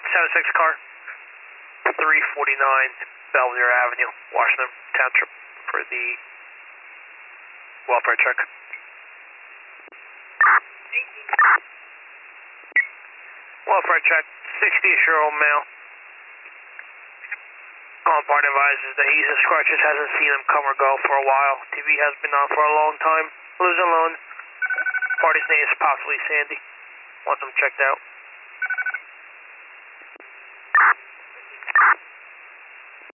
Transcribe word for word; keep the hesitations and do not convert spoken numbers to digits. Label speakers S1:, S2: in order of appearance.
S1: seven six car, three forty-nine Belvedere Avenue, Washington Township, for the welfare check. Welfare check, sixty-year-old male. Calling party advises that he's in scratches, hasn't seen him come or go for a while. T V has been on for a long time. Lives alone. Party's name is possibly Sandy. Wants him checked out.